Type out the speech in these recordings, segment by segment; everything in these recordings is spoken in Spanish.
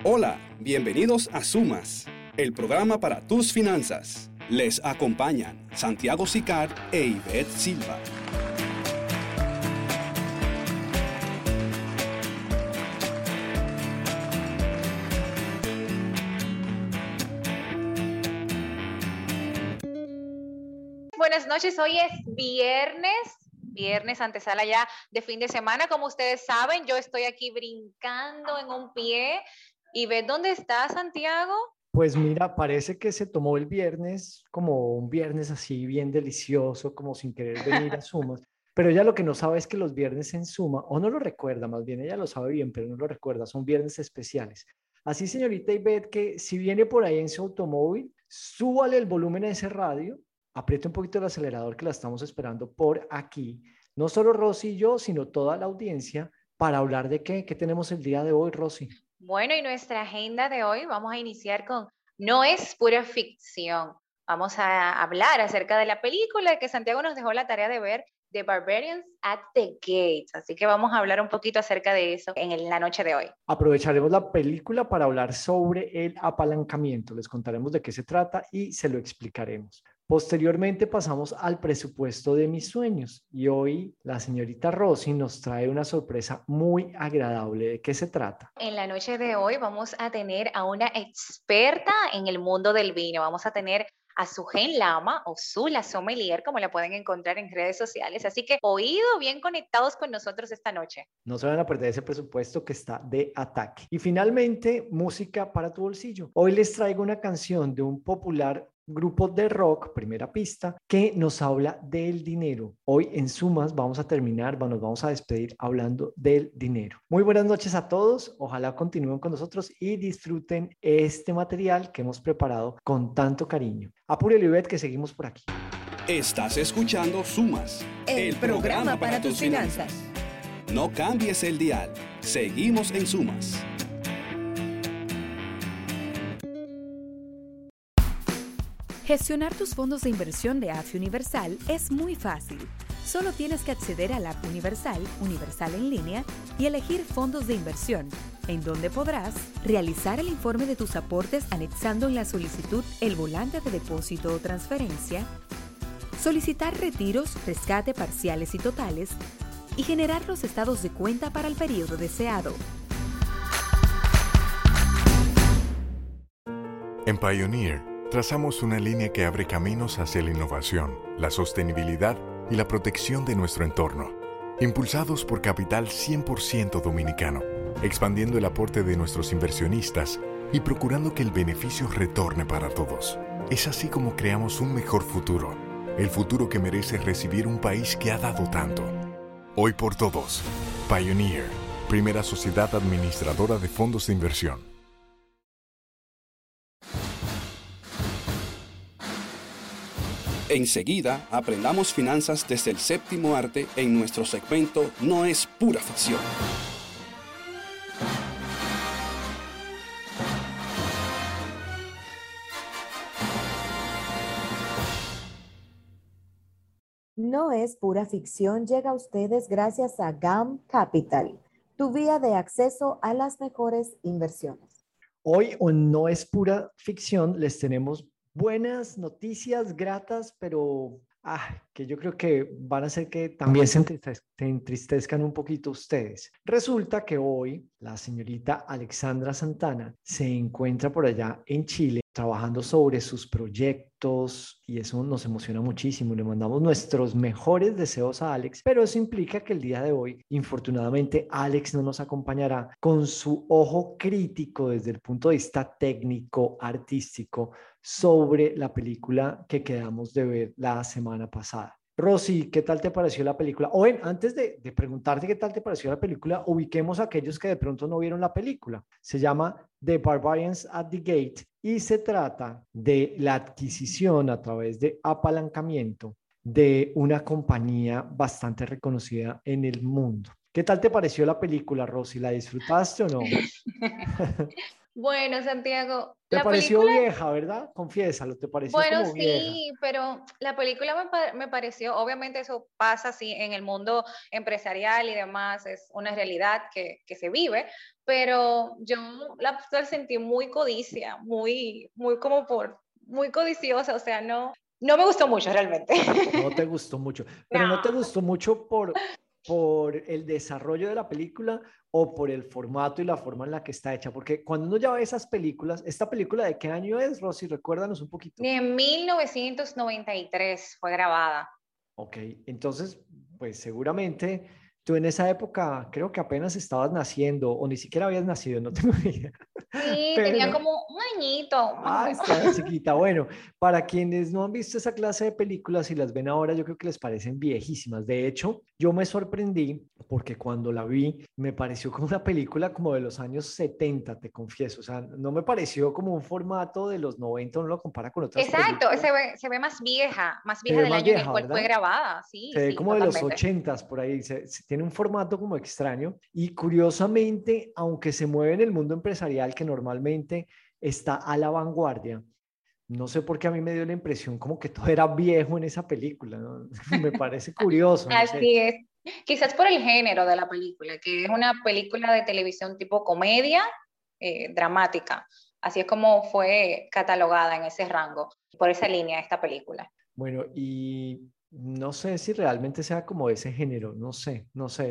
Hola, bienvenidos a Sumas, el programa para tus finanzas. Les acompañan Santiago Sicard e Ivette Silva. Buenas noches, hoy es viernes antesala ya de fin de semana. Como ustedes saben, yo estoy aquí brincando en un pie. ¿Y ves dónde está Santiago? Pues mira, parece que se tomó el viernes como un viernes así bien delicioso, como sin querer venir a Sumas. Pero ella lo que no sabe es que los viernes en Suma, o no lo recuerda, más bien ella lo sabe bien, pero no lo recuerda, son viernes especiales. Así, señorita Ivette, que si viene por ahí en su automóvil, súbale el volumen a ese radio, apriete un poquito el acelerador que la estamos esperando por aquí. No solo Rosy y yo, sino toda la audiencia, para hablar de qué tenemos el día de hoy, Rosy. Bueno, y nuestra agenda de hoy vamos a iniciar con No es pura ficción. Vamos a hablar acerca de la película que Santiago nos dejó la tarea de ver, The Barbarians at the Gates. Así que vamos a hablar un poquito acerca de eso en la noche de hoy. Aprovecharemos la película para hablar sobre el apalancamiento. Les contaremos de qué se trata y se lo explicaremos. Posteriormente pasamos al presupuesto de mis sueños y hoy la señorita Rosy nos trae una sorpresa muy agradable. ¿De qué se trata? En la noche de hoy vamos a tener a una experta en el mundo del vino. Vamos a tener a Sugen Lama o Zula Sommelier, como la pueden encontrar en redes sociales. Así que oído, bien conectados con nosotros esta noche. No se van a perder ese presupuesto que está de ataque. Y finalmente, música para tu bolsillo. Hoy les traigo una canción de un popular grupo de rock, primera pista, que nos habla del dinero. Hoy en Sumas vamos a terminar, nos vamos a despedir hablando del dinero. Muy buenas noches a todos, ojalá continúen con nosotros y disfruten este material que hemos preparado con tanto cariño. Apure, Ivette, que seguimos por aquí. Estás escuchando Sumas, el programa para tus finanzas. No cambies el dial, seguimos en Sumas. Gestionar tus fondos de inversión de AFI Universal es muy fácil. Solo tienes que acceder a la app Universal en línea y elegir fondos de inversión, en donde podrás realizar el informe de tus aportes anexando en la solicitud el volante de depósito o transferencia, solicitar retiros, rescate parciales y totales y generar los estados de cuenta para el periodo deseado. En Pioneer, trazamos una línea que abre caminos hacia la innovación, la sostenibilidad y la protección de nuestro entorno. Impulsados por capital 100% dominicano, expandiendo el aporte de nuestros inversionistas y procurando que el beneficio retorne para todos. Es así como creamos un mejor futuro, el futuro que merece recibir un país que ha dado tanto. Hoy por todos, Pioneer, primera sociedad administradora de fondos de inversión. Enseguida, aprendamos finanzas desde el séptimo arte en nuestro segmento No es pura ficción. No es pura ficción, llega a ustedes gracias a GAM Capital, tu vía de acceso a las mejores inversiones. Hoy, No es pura ficción, les tenemos buenas noticias gratas, pero que yo creo que van a hacer que también se entristezcan un poquito ustedes. Resulta que hoy la señorita Alexandra Santana se encuentra por allá en Chile trabajando sobre sus proyectos y eso nos emociona muchísimo. Le mandamos nuestros mejores deseos a Alex, pero eso implica que el día de hoy, infortunadamente, Alex no nos acompañará con su ojo crítico desde el punto de vista técnico, artístico, sobre la película que quedamos de ver la semana pasada. Rosy, ¿qué tal te pareció la película? O antes de preguntarte qué tal te pareció la película, ubiquemos a aquellos que de pronto no vieron la película. Se llama The Barbarians at the Gate y se trata de la adquisición a través de apalancamiento de una compañía bastante reconocida en el mundo. ¿Qué tal te pareció la película, Rosy? ¿La disfrutaste o no? Bueno, Santiago, Te la pareció película, vieja, ¿verdad? Confiésalo, te pareció bueno, como vieja. sí, pero la película me pareció, obviamente eso pasa así en el mundo empresarial y demás, es una realidad que se vive, pero yo la sentí muy codicia, muy como muy codiciosa, o sea, no me gustó mucho realmente. No te gustó mucho, pero no te No. gustó mucho por el desarrollo de la película o por el formato y la forma en la que está hecha, porque cuando uno ya ve esas películas, ¿esta película de qué año es, Rosy? Recuérdanos un poquito. En 1993 fue grabada. Ok, entonces, pues seguramente tú en esa época creo que apenas estabas naciendo o ni siquiera habías nacido, no tengo ni idea, Sí, tenía pero como un añito, más o ah, menos. estaba chiquita. Bueno, para quienes no han visto esa clase de películas y las ven ahora, yo creo que les parecen viejísimas. De hecho, yo me sorprendí porque cuando la vi me pareció como una película como de los años 70, te confieso. O sea, no me pareció como un formato de los 90, uno lo compara con otras Exacto, películas. se ve más Se vieja ve del más año en el vieja, cual fue ¿verdad? grabada. Sí, Se ve sí, como de los totalmente. 80 por ahí, tiene un formato como extraño y curiosamente, aunque se mueve en el mundo empresarial que normalmente está a la vanguardia, no sé por qué a mí me dio la impresión como que todo era viejo en esa película, ¿no? Me parece curioso, no sé. Así es. Quizás por el género de la película, que es una película de televisión tipo comedia, dramática. Así es como fue catalogada en ese rango, por esa línea esta película. Bueno, y no sé si realmente sea como ese género, no sé,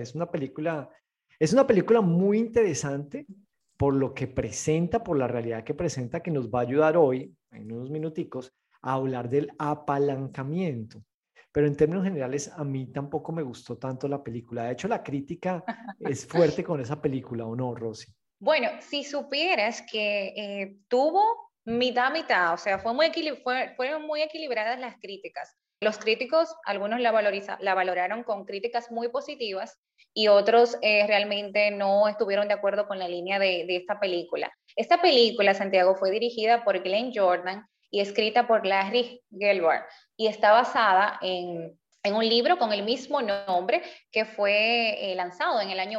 es una película muy interesante por lo que presenta, por la realidad que presenta, que nos va a ayudar hoy, en unos minuticos, a hablar del apalancamiento. Pero en términos generales, a mí tampoco me gustó tanto la película. De hecho, la crítica es fuerte con esa película, ¿o no, Rosy? Bueno, si supieras que tuvo mitad, mitad, o sea, fueron muy equilibradas las críticas. Los críticos, algunos la valoraron con críticas muy positivas y otros realmente no estuvieron de acuerdo con la línea de esta película. Esta película, Santiago, fue dirigida por Glenn Jordan y escrita por Larry Gelbar y está basada en un libro con el mismo nombre que fue lanzado en el año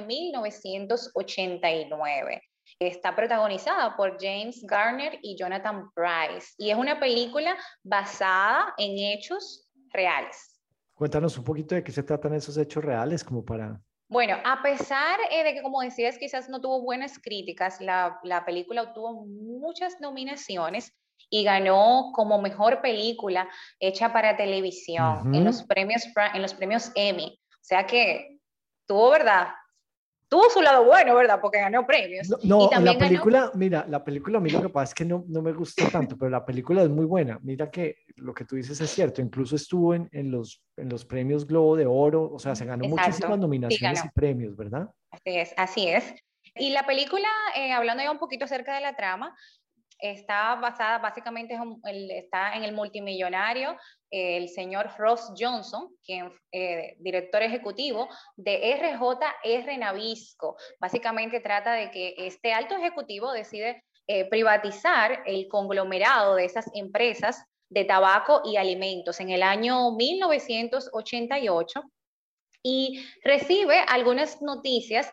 1989. Está protagonizada por James Garner y Jonathan Pryce y es una película basada en hechos reales. Cuéntanos un poquito de qué se tratan esos hechos reales, como para... Bueno, a pesar de que, como decías, quizás no tuvo buenas críticas, la película obtuvo muchas nominaciones y ganó como mejor película hecha para televisión Ujú. en los premios Emmy. O sea que tuvo, ¿verdad? Tuvo su lado bueno, ¿verdad? Porque ganó premios. No, Y no, la también ganó, película, mira, la película a mí lo que pasa es que no me gustó tanto, pero la película es muy buena. Mira que lo que tú dices es cierto, incluso estuvo en los premios Globo de Oro, o sea, se ganó muchísimas exacto, sí nominaciones y ganó. premios, ¿verdad? Así es, así es. Y la película, hablando ya un poquito acerca de la trama, está basada básicamente, está en el multimillonario, el señor Ross Johnson, quien director ejecutivo de RJR Nabisco. Básicamente trata de que este alto ejecutivo decide privatizar el conglomerado de esas empresas de tabaco y alimentos en el año 1988 y recibe algunas noticias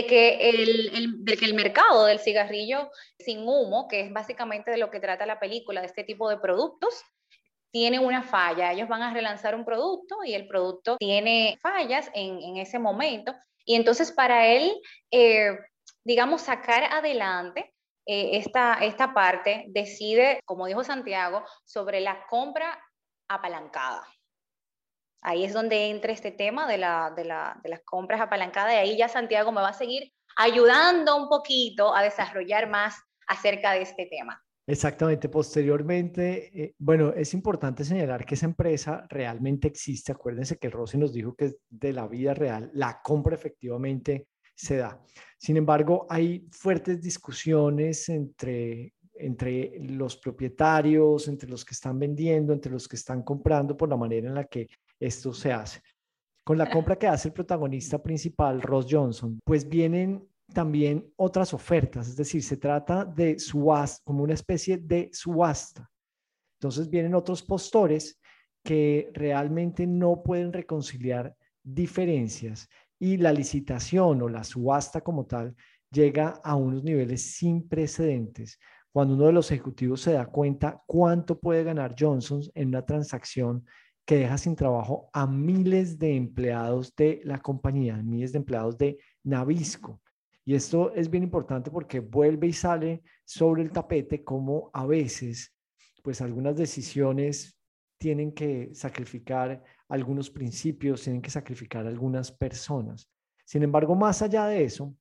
de que el mercado del cigarrillo sin humo, que es básicamente de lo que trata la película, de este tipo de productos, tiene una falla. Ellos van a relanzar un producto y el producto tiene fallas en ese momento. Y entonces para él, eh, digamos, sacar adelante esta parte, decide, como dijo Santiago, sobre la compra apalancada. Ahí es donde entra este tema de las compras apalancadas y ahí ya Santiago me va a seguir ayudando un poquito a desarrollar más acerca de este tema. Exactamente, posteriormente, bueno, es importante señalar que esa empresa realmente existe. Acuérdense que Rosy nos dijo que es de la vida real, la compra efectivamente se da. Sin embargo, hay fuertes discusiones entre los propietarios, entre los que están vendiendo, entre los que están comprando por la manera en la que esto se hace. Con la compra que hace el protagonista principal, Ross Johnson, pues vienen también otras ofertas, es decir, se trata de subasta, como una especie de subasta. Entonces vienen otros postores que realmente no pueden reconciliar diferencias y la licitación o la subasta como tal llega a unos niveles sin precedentes cuando uno de los ejecutivos se da cuenta cuánto puede ganar Johnson en una transacción que deja sin trabajo a miles de empleados de la compañía, miles de empleados de Nabisco. Y esto es bien importante porque vuelve y sale sobre el tapete como a veces, pues algunas decisiones tienen que sacrificar algunos principios, tienen que sacrificar algunas personas. Sin embargo, más allá de eso,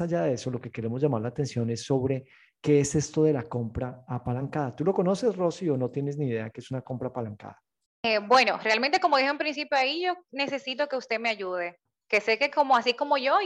lo que queremos llamar la atención es sobre qué es esto de la compra apalancada. ¿Tú lo conoces, Rosy, o no tienes ni idea qué es una compra apalancada? Bueno, realmente como dije en principio ahí, yo necesito que usted me ayude, que sé que como así como yo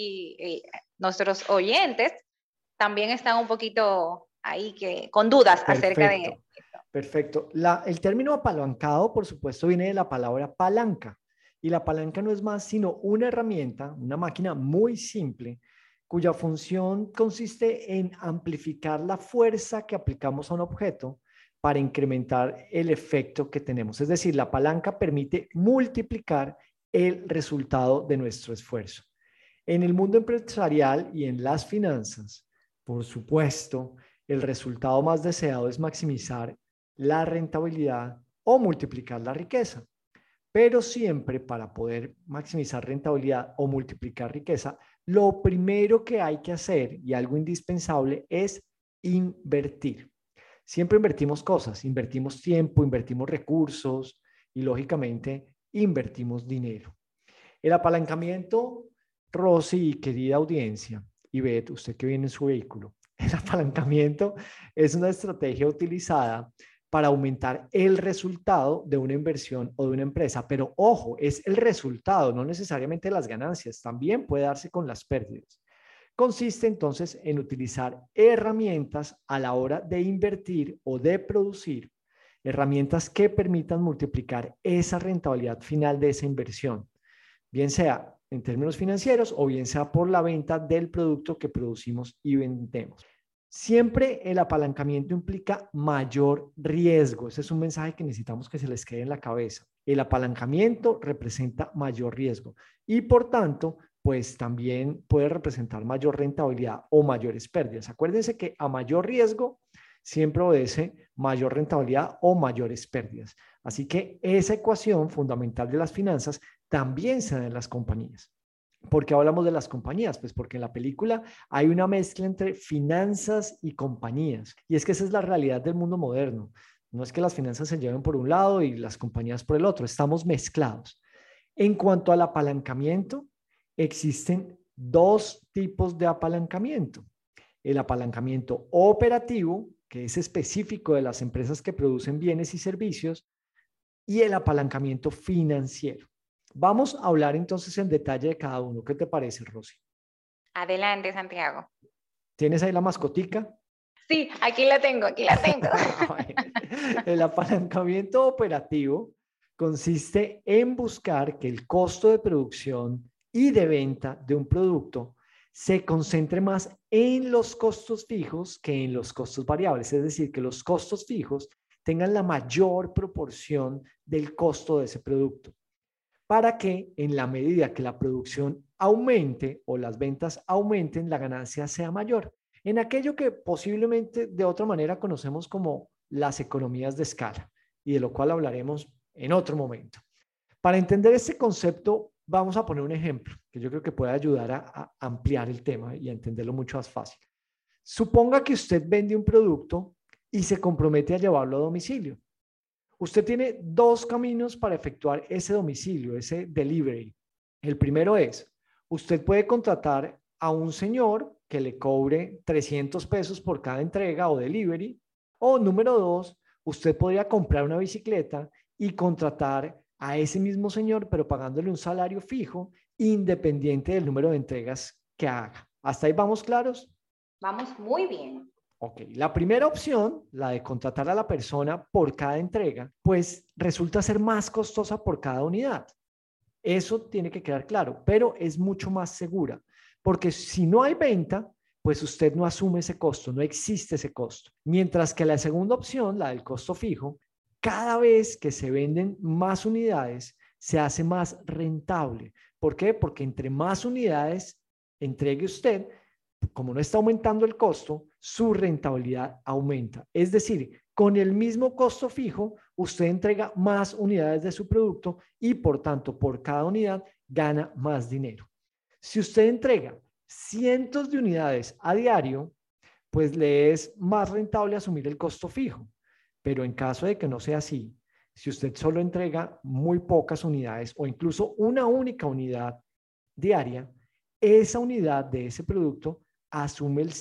y nuestros oyentes también están un poquito ahí que con dudas acerca de Perfecto, perfecto. El término apalancado, por supuesto, viene de la palabra palanca. Y la palanca no es más sino una herramienta, una máquina muy simple, cuya función consiste en amplificar la fuerza que aplicamos a un objeto para incrementar el efecto que tenemos. Es decir, la palanca permite multiplicar el resultado de nuestro esfuerzo. En el mundo empresarial y en las finanzas, por supuesto, el resultado más deseado es maximizar la rentabilidad o multiplicar la riqueza. Pero siempre para poder maximizar rentabilidad o multiplicar riqueza, lo primero que hay que hacer y algo indispensable es invertir. Siempre invertimos cosas, invertimos tiempo, invertimos recursos y lógicamente invertimos dinero. El apalancamiento, Rosy, querida audiencia, y Beth, usted que viene en su vehículo, el apalancamiento es una estrategia utilizada para aumentar el resultado de una inversión o de una empresa. Pero ojo, es el resultado, no necesariamente las ganancias, también puede darse con las pérdidas. Consiste entonces en utilizar herramientas a la hora de invertir o de producir, herramientas que permitan multiplicar esa rentabilidad final de esa inversión, bien sea en términos financieros o bien sea por la venta del producto que producimos y vendemos. Siempre el apalancamiento implica mayor riesgo. Ese es un mensaje que necesitamos que se les quede en la cabeza. El apalancamiento representa mayor riesgo y por tanto, pues también puede representar mayor rentabilidad o mayores pérdidas. Acuérdense que a mayor riesgo siempre obedece mayor rentabilidad o mayores pérdidas. Así que esa ecuación fundamental de las finanzas también se da en las compañías. ¿Por qué hablamos de las compañías? Pues porque en la película hay una mezcla entre finanzas y compañías. Y es que esa es la realidad del mundo moderno. No es que las finanzas se lleven por un lado y las compañías por el otro. Estamos mezclados. En cuanto al apalancamiento, existen dos tipos de apalancamiento. El apalancamiento operativo, que es específico de las empresas que producen bienes y servicios, y el apalancamiento financiero. Vamos a hablar entonces en detalle de cada uno. ¿Qué te parece, Rosy? Adelante, Santiago. ¿Tienes ahí la mascotica? Sí, aquí la tengo, aquí la tengo. El apalancamiento operativo consiste en buscar que el costo de producción y de venta de un producto se concentre más en los costos fijos que en los costos variables. Es decir, que los costos fijos tengan la mayor proporción del costo de ese producto, para que en la medida que la producción aumente o las ventas aumenten, la ganancia sea mayor. En aquello que posiblemente de otra manera conocemos como las economías de escala y de lo cual hablaremos en otro momento. Para entender este concepto, vamos a poner un ejemplo que yo creo que puede ayudar a ampliar el tema y a entenderlo mucho más fácil. Suponga que usted vende un producto y se compromete a llevarlo a domicilio. Usted tiene dos caminos para efectuar ese domicilio, ese delivery. El primero es, usted puede contratar a un señor que le cobre 300 pesos por cada entrega o delivery. O número dos, usted podría comprar una bicicleta y contratar a ese mismo señor, pero pagándole un salario fijo, independiente del número de entregas que haga. ¿Hasta ahí vamos claros? Vamos muy bien. Ok, la primera opción, la de contratar a la persona por cada entrega, pues resulta ser más costosa por cada unidad. Eso tiene que quedar claro, pero es mucho más segura, porque si no hay venta, pues usted no asume ese costo, no existe ese costo. Mientras que la segunda opción, la del costo fijo, cada vez que se venden más unidades, se hace más rentable. ¿Por qué? Porque entre más unidades entregue usted, como no está aumentando el costo, su rentabilidad aumenta. Es decir, con el mismo costo fijo, usted entrega más unidades de su producto y por tanto, por cada unidad gana más dinero. Si usted entrega cientos de unidades a diario, pues le es más rentable asumir el costo fijo. Pero en caso de que no sea así, si usted solo entrega muy pocas unidades o incluso una única unidad diaria, esa unidad de ese producto asume el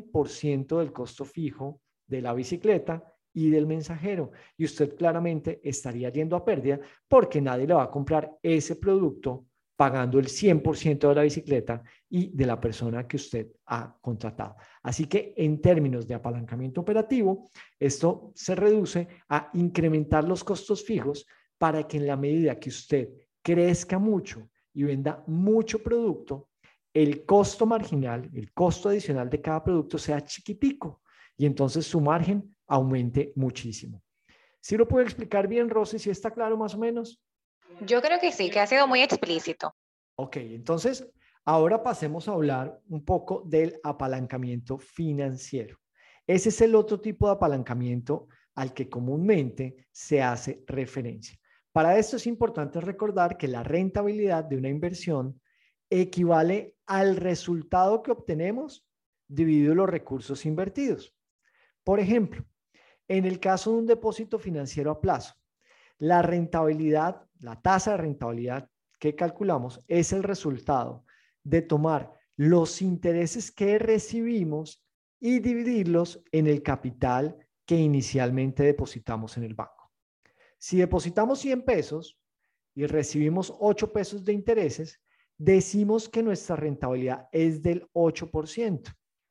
100% del costo fijo de la bicicleta y del mensajero. Y usted claramente estaría yendo a pérdida porque nadie le va a comprar ese producto pagando el 100% de la bicicleta y de la persona que usted ha contratado. Así que en términos de apalancamiento operativo, esto se reduce a incrementar los costos fijos para que en la medida que usted crezca mucho y venda mucho producto, el costo marginal, el costo adicional de cada producto sea chiquitico y entonces su margen aumente muchísimo. ¿Sí lo puedo explicar bien, Rosy? ¿Sí está claro más o menos? Yo creo que sí, que ha sido muy explícito. Ok, entonces ahora pasemos a hablar un poco del apalancamiento financiero. Ese es el otro tipo de apalancamiento al que comúnmente se hace referencia. Para esto es importante recordar que la rentabilidad de una inversión equivale al resultado que obtenemos dividido los recursos invertidos. Por ejemplo, en el caso de un depósito financiero a plazo, la rentabilidad, la tasa de rentabilidad que calculamos es el resultado de tomar los intereses que recibimos y dividirlos en el capital que inicialmente depositamos en el banco. Si depositamos 100 pesos y recibimos 8 pesos de intereses, decimos que nuestra rentabilidad es del 8%,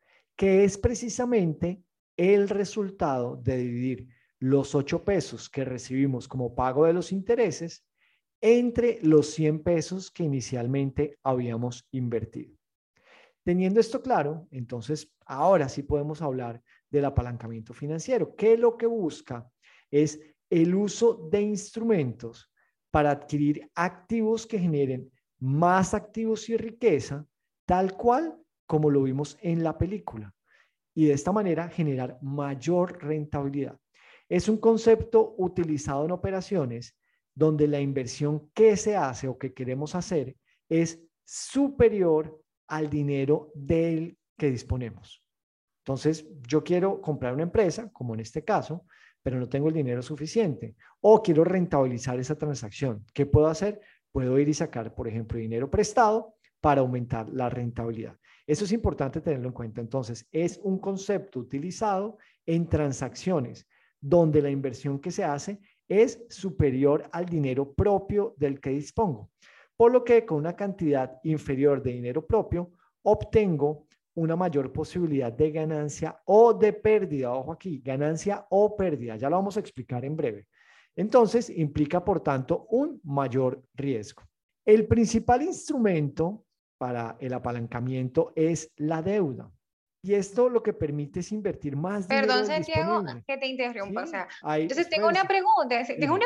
que es precisamente el resultado de dividir los 8 pesos que recibimos como pago de los intereses entre los 100 pesos que inicialmente habíamos invertido. Teniendo esto claro, entonces ahora sí podemos hablar del apalancamiento financiero, que lo que busca es el uso de instrumentos para adquirir activos que generen más activos y riqueza, tal cual como lo vimos en la película, y de esta manera generar mayor rentabilidad. Es un concepto utilizado en operaciones donde la inversión que se hace o que queremos hacer es superior al dinero del que disponemos. Entonces, yo quiero comprar una empresa, como en este caso, pero no tengo el dinero suficiente o quiero rentabilizar esa transacción. ¿Qué puedo hacer? Puedo ir y sacar, por ejemplo, dinero prestado para aumentar la rentabilidad. Eso es importante tenerlo en cuenta. Entonces, es un concepto utilizado en transacciones donde la inversión que se hace es superior al dinero propio del que dispongo. Por lo que con una cantidad inferior de dinero propio, obtengo una mayor posibilidad de ganancia o de pérdida. Ojo aquí, ganancia o pérdida. Ya lo vamos a explicar en breve. Entonces, implica, por tanto, un mayor riesgo. El principal instrumento para el apalancamiento es la deuda. Y esto lo que permite es invertir más dinero Perdón, del Santiago, disponible. que te interrumpa. Sí, O sea, ahí, entonces tengo una pregunta,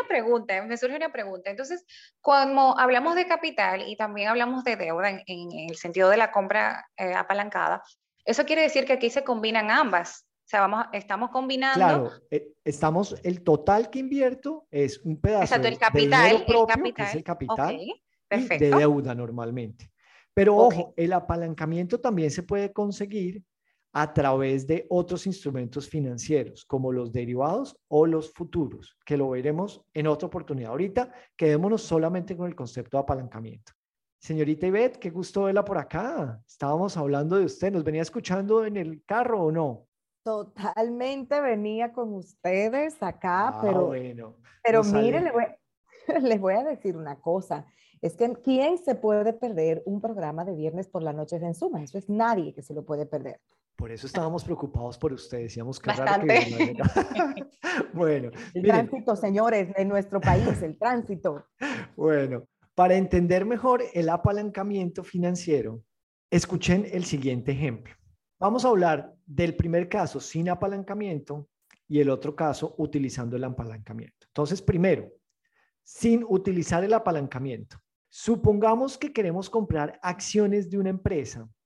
me surge una pregunta. Entonces, cuando hablamos de capital y también hablamos de deuda en el sentido de la compra apalancada, eso quiere decir que aquí se combinan ambas. O sea, estamos combinando. Claro, el total que invierto es un pedazo Exacto, el de dinero capital, propio, que es el ok, capital, y de perfecto, deuda normalmente. Pero ok. ojo, el apalancamiento también se puede conseguir a través de otros instrumentos financieros, como los derivados o los futuros, que lo veremos en otra oportunidad. Ahorita quedémonos solamente con el concepto de apalancamiento. Señorita Ivette, qué gusto verla por acá. Estábamos hablando de usted. ¿Nos venía escuchando en el carro o no? Totalmente venía con ustedes acá, pero Bueno, mire, les voy a decir una cosa. Es que ¿quién se puede perder un programa de viernes por la noche en Suma? Eso es nadie que se lo puede perder. por eso estábamos preocupados por usted. Decíamos que raro que Bastante. no llegado. Bueno, El miren, tránsito, señores, de nuestro país, el tránsito. bueno, para entender mejor el apalancamiento financiero, escuchen el siguiente ejemplo. Vamos a hablar del primer caso sin apalancamiento y el otro caso utilizando el apalancamiento. Entonces, primero, sin utilizar el apalancamiento. Supongamos que queremos comprar acciones de una empresa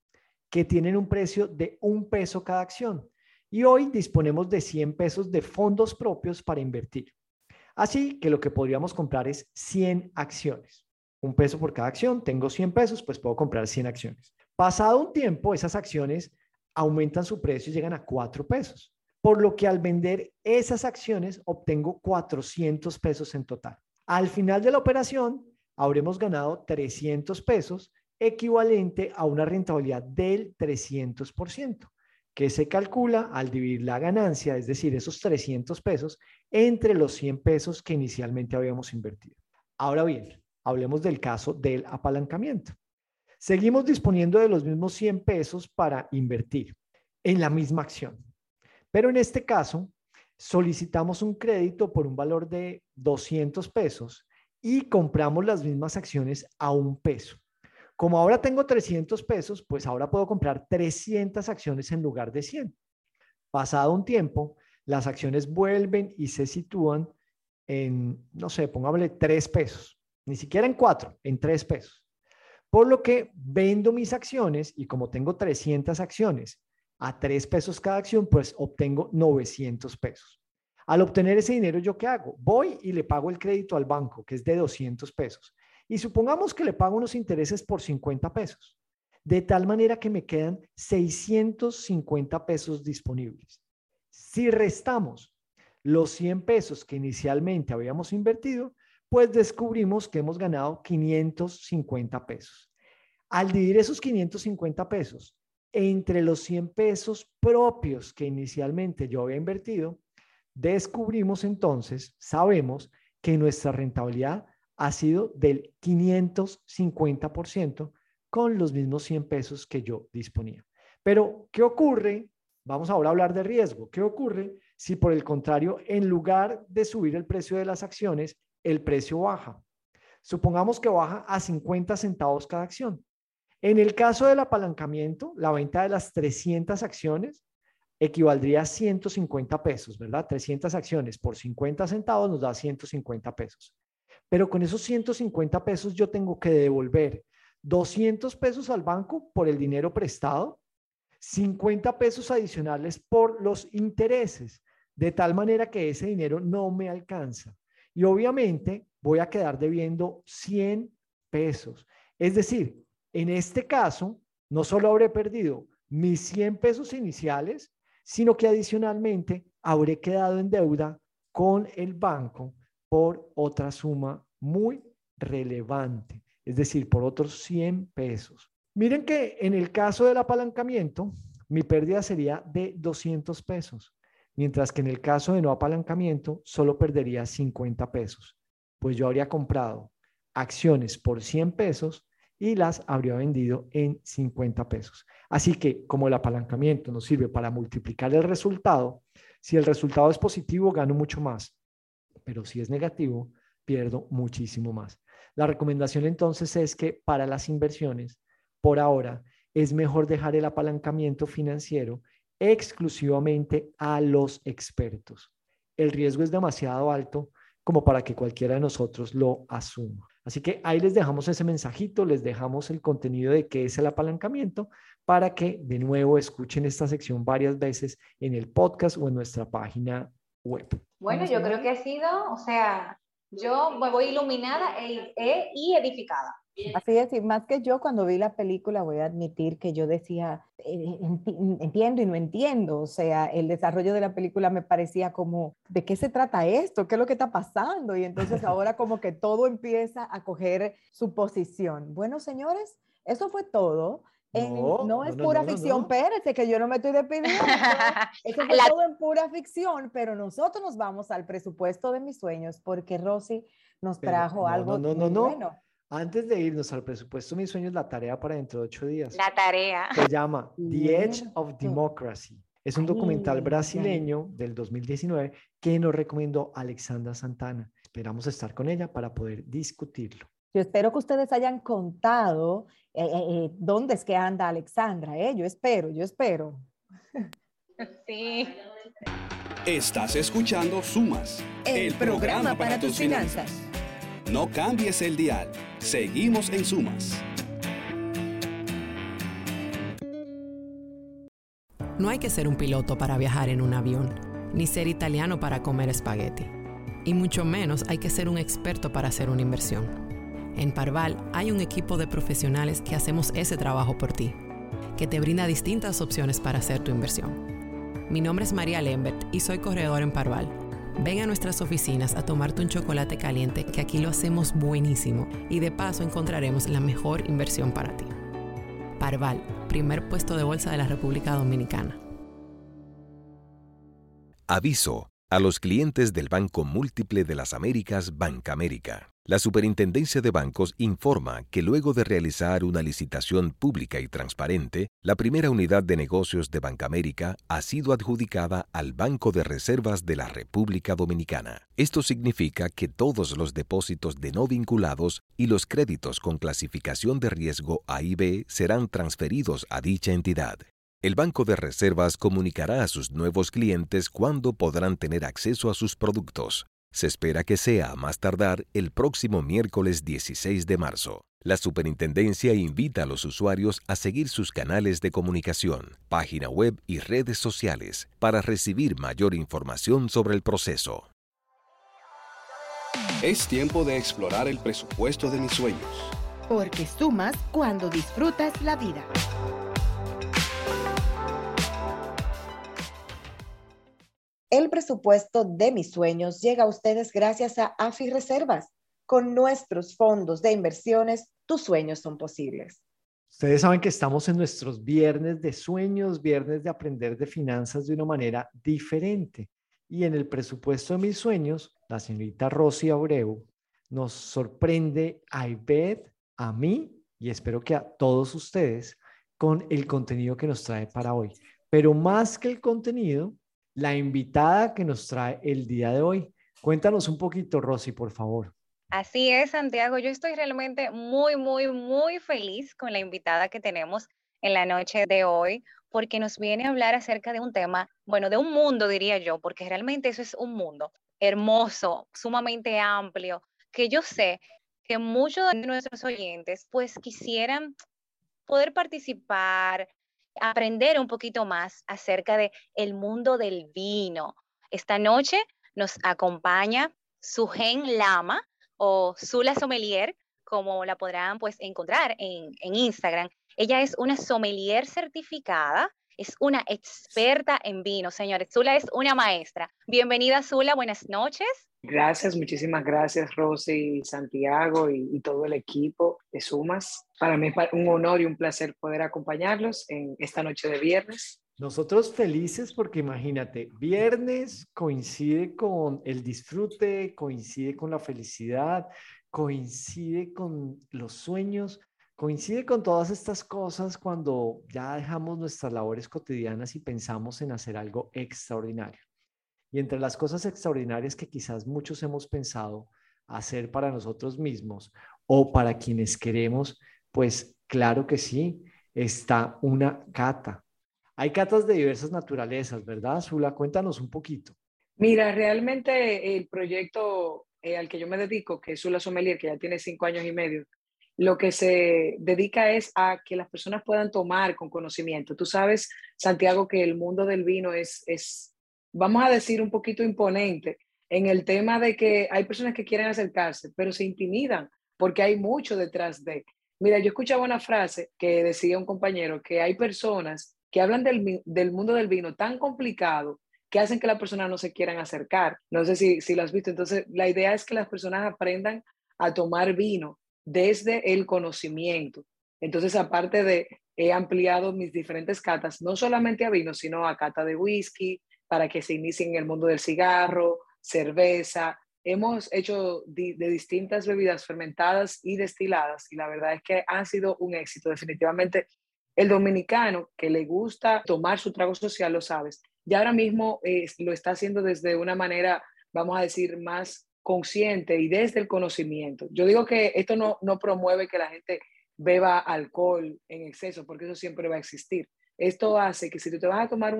que tienen un precio de $1 cada acción. Y hoy disponemos de 100 pesos de fondos propios para invertir. Así que lo que podríamos comprar es 100 acciones. $1 por cada acción, tengo 100 pesos, pues puedo comprar 100 acciones. Pasado un tiempo, esas acciones aumentan su precio y llegan a 4 pesos. Por lo que al vender esas acciones obtengo 400 pesos en total. Al final de la operación, habremos ganado 300 pesos, equivalente a una rentabilidad del 300%, que se calcula al dividir la ganancia, es decir, esos 300 pesos, entre los 100 pesos que inicialmente habíamos invertido. Ahora bien, hablemos del caso del apalancamiento. Seguimos disponiendo de los mismos 100 pesos para invertir en la misma acción. Pero en este caso, solicitamos un crédito por un valor de 200 pesos y compramos las mismas acciones a $1. Como ahora tengo 300 pesos, pues ahora puedo comprar 300 acciones en lugar de 100. Pasado un tiempo, las acciones vuelven y se sitúan en, no sé, pongámosle 3 pesos. Ni siquiera en 4, en 3 pesos. Por lo que vendo mis acciones y como tengo 300 acciones a 3 pesos cada acción, pues obtengo 900 pesos. Al obtener ese dinero, ¿yo qué hago? Voy y le pago el crédito al banco, que es de 200 pesos. Y supongamos que le pago unos intereses por 50 pesos, de tal manera que me quedan 650 pesos disponibles. Si restamos los 100 pesos que inicialmente habíamos invertido, pues descubrimos que hemos ganado 550 pesos. Al dividir esos 550 pesos entre los 100 pesos propios que inicialmente yo había invertido, descubrimos entonces, sabemos que nuestra rentabilidad ha sido del 550% con los mismos 100 pesos que yo disponía. Pero, ¿qué ocurre? Vamos ahora a hablar de riesgo. ¿Qué ocurre si por el contrario, en lugar de subir el precio de las acciones, el precio baja? Supongamos que baja a 50 centavos cada acción. En el caso del apalancamiento, la venta de las 300 acciones equivaldría a 150 pesos, ¿verdad? 300 acciones por 50 centavos nos da 150 pesos. Pero con esos 150 pesos yo tengo que devolver 200 pesos al banco por el dinero prestado, 50 pesos adicionales por los intereses, de tal manera que ese dinero no me alcanza. Y obviamente voy a quedar debiendo 100 pesos. Es decir, en este caso, no solo habré perdido mis 100 pesos iniciales, sino que adicionalmente habré quedado en deuda con el banco por otra suma muy relevante, es decir, por otros 100 pesos. Miren que en el caso del apalancamiento, mi pérdida sería de 200 pesos, mientras que en el caso de no apalancamiento, solo perdería 50 pesos, pues yo habría comprado acciones por 100 pesos y las habría vendido en 50 pesos. Así que como el apalancamiento nos sirve para multiplicar el resultado, si el resultado es positivo, gano mucho más, pero si es negativo, pierdo muchísimo más. La recomendación entonces es que para las inversiones, por ahora, es mejor dejar el apalancamiento financiero exclusivamente a los expertos. El riesgo es demasiado alto como para que cualquiera de nosotros lo asuma. Así que ahí les dejamos ese mensajito, les dejamos el contenido de qué es el apalancamiento para que de nuevo escuchen esta sección varias veces en el podcast o en nuestra página web. Bueno, yo creo que ha sido, o sea, yo me voy iluminada y edificada. Así es, y más que yo cuando vi la película voy a admitir que yo decía, entiendo y no entiendo, o sea, el desarrollo de la película me parecía como, ¿de qué se trata esto? ¿Qué es lo que está pasando? Y entonces ahora como que todo empieza a coger su posición. Bueno, señores, eso fue todo. No es pura ficción, espérate, que yo no me estoy despidiendo. Eso fue todo en pura ficción, pero nosotros nos vamos al presupuesto de mis sueños porque Rosy nos trajo algo muy bueno. Antes de irnos al presupuesto de mis sueños, la tarea para dentro de 8 días. La tarea. Se llama The Edge of Democracy. Es un documental brasileño del 2019 que nos recomendó Alexandra Santana. Esperamos estar con ella para poder discutirlo. Yo espero que ustedes hayan contado dónde es que anda Alexandra. Yo espero. Sí. Estás escuchando Sumas, el programa para tus finanzas. No cambies el dial. Seguimos en Sumas. No hay que ser un piloto para viajar en un avión, ni ser italiano para comer espagueti. Y mucho menos hay que ser un experto para hacer una inversión. En Parval hay un equipo de profesionales que hacemos ese trabajo por ti, que te brinda distintas opciones para hacer tu inversión. Mi nombre es María Lembert y soy corredor en Parval. Ven a nuestras oficinas a tomarte un chocolate caliente, que aquí lo hacemos buenísimo, y de paso encontraremos la mejor inversión para ti. Parval, primer puesto de bolsa de la República Dominicana. Aviso a los clientes del Banco Múltiple de las Américas, Bancamérica. La Superintendencia de Bancos informa que luego de realizar una licitación pública y transparente, la primera unidad de negocios de Bancamérica ha sido adjudicada al Banco de Reservas de la República Dominicana. Esto significa que todos los depósitos de no vinculados y los créditos con clasificación de riesgo A y B serán transferidos a dicha entidad. El Banco de Reservas comunicará a sus nuevos clientes cuándo podrán tener acceso a sus productos. Se espera que sea a más tardar el próximo miércoles 16 de marzo. La Superintendencia invita a los usuarios a seguir sus canales de comunicación, página web y redes sociales para recibir mayor información sobre el proceso. Es tiempo de explorar el presupuesto de mis sueños. Porque sumas cuando disfrutas la vida. El presupuesto de mis sueños llega a ustedes gracias a AFI Reservas. Con nuestros fondos de inversiones, tus sueños son posibles. Ustedes saben que estamos en nuestros viernes de sueños, viernes de aprender de finanzas de una manera diferente. Y en el presupuesto de mis sueños, la señorita Rosy Abreu nos sorprende a Ivette, a mí y espero que a todos ustedes con el contenido que nos trae para hoy. Pero más que el contenido, la invitada que nos trae el día de hoy. Cuéntanos un poquito, Rosy, por favor. Así es, Santiago. Yo estoy realmente muy feliz con la invitada que tenemos en la noche de hoy, porque nos viene a hablar acerca de un tema, bueno, de un mundo, diría yo, porque realmente eso es un mundo hermoso, sumamente amplio, que yo sé que muchos de nuestros oyentes pues quisieran poder participar, aprender un poquito más acerca de el mundo del vino. Esta noche nos acompaña Sugen Lama o Zula Sommelier, como la podrán pues encontrar en Instagram. Ella es una sommelier certificada, es una experta en vino, señores. Zula es una maestra. Bienvenida, Zula, buenas noches. Gracias, muchísimas gracias, Rosy, Santiago y todo el equipo de Sumas. Para mí es un honor y un placer poder acompañarlos en esta noche de viernes. Nosotros felices porque imagínate, viernes coincide con el disfrute, coincide con la felicidad, coincide con los sueños, coincide con todas estas cosas cuando ya dejamos nuestras labores cotidianas y pensamos en hacer algo extraordinario. Y entre las cosas extraordinarias que quizás muchos hemos pensado hacer para nosotros mismos o para quienes queremos, pues claro que sí, está una cata. Hay catas de diversas naturalezas, ¿verdad, Zula? Cuéntanos un poquito. Mira, realmente el proyecto al que yo me dedico, que es Zula Sommelier, que ya tiene 5 años y medio, lo que se dedica es a que las personas puedan tomar con conocimiento. Tú sabes, Santiago, que el mundo del vino es, vamos a decir, un poquito imponente en el tema de que hay personas que quieren acercarse, pero se intimidan porque hay mucho detrás de. Mira, yo escuchaba una frase que decía un compañero, que hay personas que hablan del mundo del vino tan complicado que hacen que las personas no se quieran acercar. No sé si lo has visto. Entonces, la idea es que las personas aprendan a tomar vino desde el conocimiento. Entonces, aparte de, he ampliado mis diferentes catas, no solamente a vino, sino a cata de whisky, para que se inicien en el mundo del cigarro, cerveza. Hemos hecho de distintas bebidas fermentadas y destiladas y la verdad es que ha sido un éxito. Definitivamente el dominicano que le gusta tomar su trago social, lo sabes, ya ahora mismo lo está haciendo desde una manera, vamos a decir, más consciente y desde el conocimiento. Yo digo que esto no promueve que la gente beba alcohol en exceso, porque eso siempre va a existir. Esto hace que si tú te vas a tomar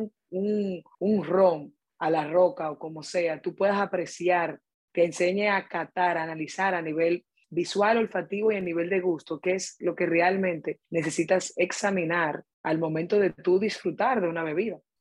un ron a la roca o como sea, tú puedas apreciar, te enseñe a catar, a analizar a nivel visual, olfativo y a nivel de gusto, que es lo que realmente necesitas examinar al momento de tú disfrutar de una bebida.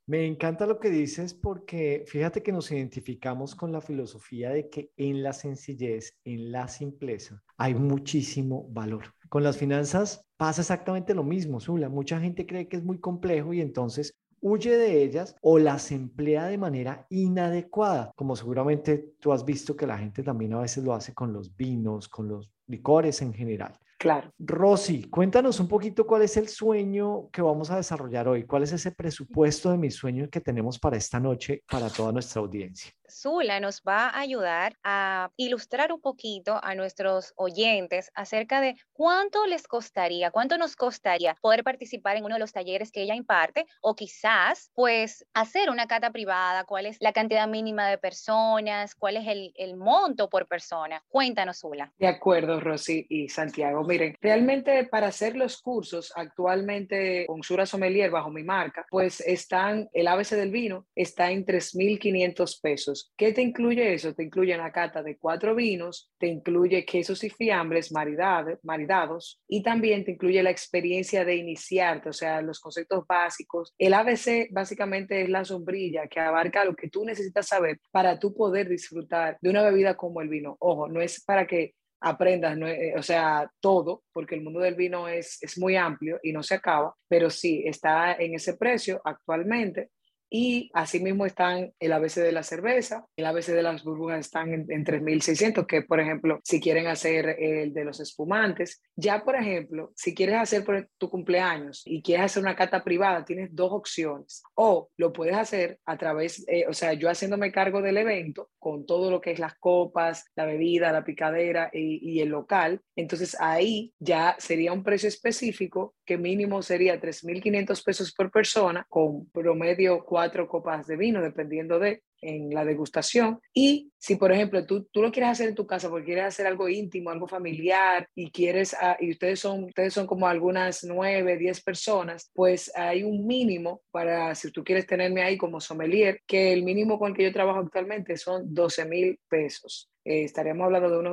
Me encanta lo que dices porque fíjate que nos identificamos con la filosofía de que en la sencillez, en la simpleza, hay muchísimo valor. Con las finanzas pasa exactamente lo mismo, Zula. Mucha gente cree que es muy complejo y entonces huye de ellas o las emplea de manera inadecuada, como seguramente tú has visto que la gente también a veces lo hace con los vinos, con los licores en general. Claro. Rosy, cuéntanos un poquito cuál es el sueño que vamos a desarrollar hoy, cuál es ese presupuesto de mis sueños que tenemos para esta noche, para toda nuestra audiencia. Zula nos va a ayudar a ilustrar un poquito a nuestros oyentes acerca de cuánto les costaría, cuánto nos costaría poder participar en uno de los talleres que ella imparte o quizás pues hacer una cata privada, cuál es la cantidad mínima de personas, cuál es el monto por persona. Cuéntanos, Zula. De acuerdo, Rosy y Santiago. Miren, realmente para hacer los cursos actualmente con Sura Sommelier bajo mi marca, pues el ABC del vino está en 3.500 pesos. ¿Qué te incluye eso? Te incluye una cata de 4 vinos, te incluye quesos y fiambres maridados y también te incluye la experiencia de iniciarte, o sea, los conceptos básicos. El ABC básicamente es la sombrilla que abarca lo que tú necesitas saber para tú poder disfrutar de una bebida como el vino. Ojo, no es para que aprendas, no, o sea, todo, porque el mundo del vino es muy amplio y no se acaba, pero sí, está en ese precio actualmente. Y asimismo están el ABC de la cerveza, el ABC de las burbujas están en 3.600, que por ejemplo, si quieren hacer el de los espumantes, ya por ejemplo, si quieres hacer por tu cumpleaños y quieres hacer una cata privada, tienes 2 opciones. O lo puedes hacer a través, o sea, yo haciéndome cargo del evento, con todo lo que es las copas, la bebida, la picadera y el local. Entonces ahí ya sería un precio específico que mínimo sería 3.500 pesos por persona, con promedio 4 copas de vino, dependiendo en la degustación. Y si, por ejemplo, tú lo quieres hacer en tu casa porque quieres hacer algo íntimo, algo familiar y y ustedes son como algunas 9, 10 personas, pues hay un mínimo para, si tú quieres tenerme ahí como sommelier, que el mínimo con el que yo trabajo actualmente son 12.000 pesos. Estaríamos hablando de unos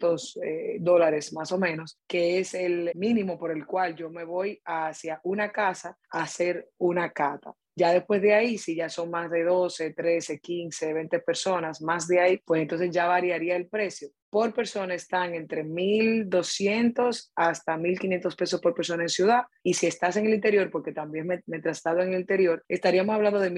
$200 más o menos, que es el mínimo por el cual yo me voy hacia una casa a hacer una cata. Ya después de ahí, si ya son más de 12, 13, 15, 20 personas, más de ahí, pues entonces ya variaría el precio. Por persona están entre 1.200 hasta 1.500 pesos por persona en ciudad. Y si estás en el interior, porque también me traslado en el interior, estaríamos hablando de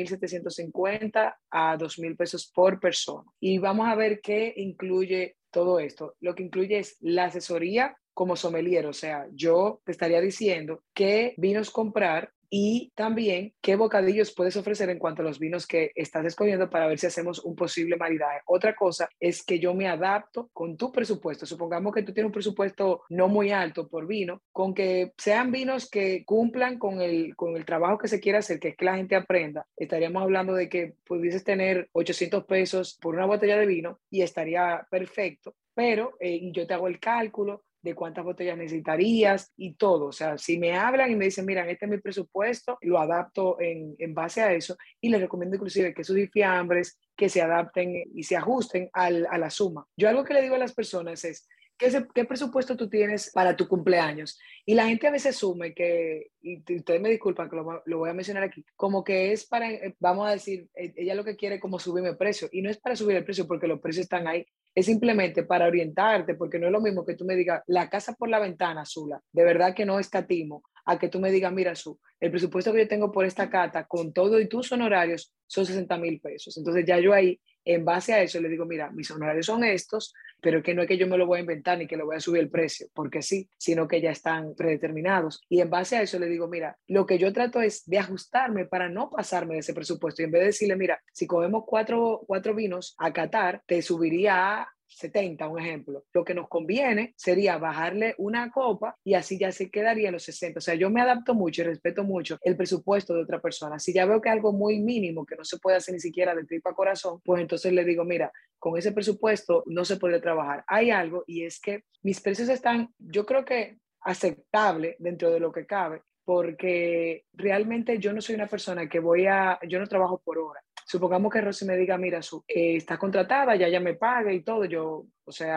1.750 a 2.000 pesos por persona. Y vamos a ver qué incluye todo esto. Lo que incluye es la asesoría como sommelier, o sea, yo te estaría diciendo qué vinos comprar y también qué bocadillos puedes ofrecer en cuanto a los vinos que estás escogiendo para ver si hacemos un posible maridaje. Otra cosa es que yo me adapto con tu presupuesto. Supongamos que tú tienes un presupuesto no muy alto por vino, con que sean vinos que cumplan con el trabajo que se quiere hacer, que es que la gente aprenda. Estaríamos hablando de que pudieses tener 800 pesos por una botella de vino y estaría perfecto, pero y yo te hago el cálculo de cuántas botellas necesitarías y todo. O sea, si me hablan y me dicen, mira, este es mi presupuesto, lo adapto en base a eso y les recomiendo inclusive quesos y fiambres que se adapten y se ajusten a la suma. Yo algo que le digo a las personas es, ¿qué presupuesto tú tienes para tu cumpleaños? Y la gente a veces asume que, y ustedes me disculpan que lo voy a mencionar aquí, como que es para, vamos a decir, ella lo que quiere es como subirme el precio. Y no es para subir el precio porque los precios están ahí. Es simplemente para orientarte, porque no es lo mismo que tú me digas, la casa por la ventana, Zula, de verdad que no escatimo, a que tú me digas, mira, el presupuesto que yo tengo por esta cata, con todo y tus honorarios, son 60.000 pesos. Entonces ya yo ahí, en base a eso, le digo, mira, mis honorarios son estos, pero que no es que yo me lo voy a inventar ni que le voy a subir el precio, porque sí, sino que ya están predeterminados. Y en base a eso le digo, mira, lo que yo trato es de ajustarme para no pasarme de ese presupuesto. Y en vez de decirle, mira, si cogemos cuatro vinos a catar, te subiría a 70, un ejemplo. Lo que nos conviene sería bajarle una copa y así ya se quedaría en los 60. O sea, yo me adapto mucho y respeto mucho el presupuesto de otra persona. Si ya veo que es algo muy mínimo, que no se puede hacer ni siquiera de tripa corazón, pues entonces le digo, mira, con ese presupuesto no se puede trabajar. Hay algo y es que mis precios están, yo creo que aceptable dentro de lo que cabe, porque realmente yo no soy una persona que yo no trabajo por hora. Supongamos que Rosy me diga, mira, está contratada, ya me paga y todo, o sea,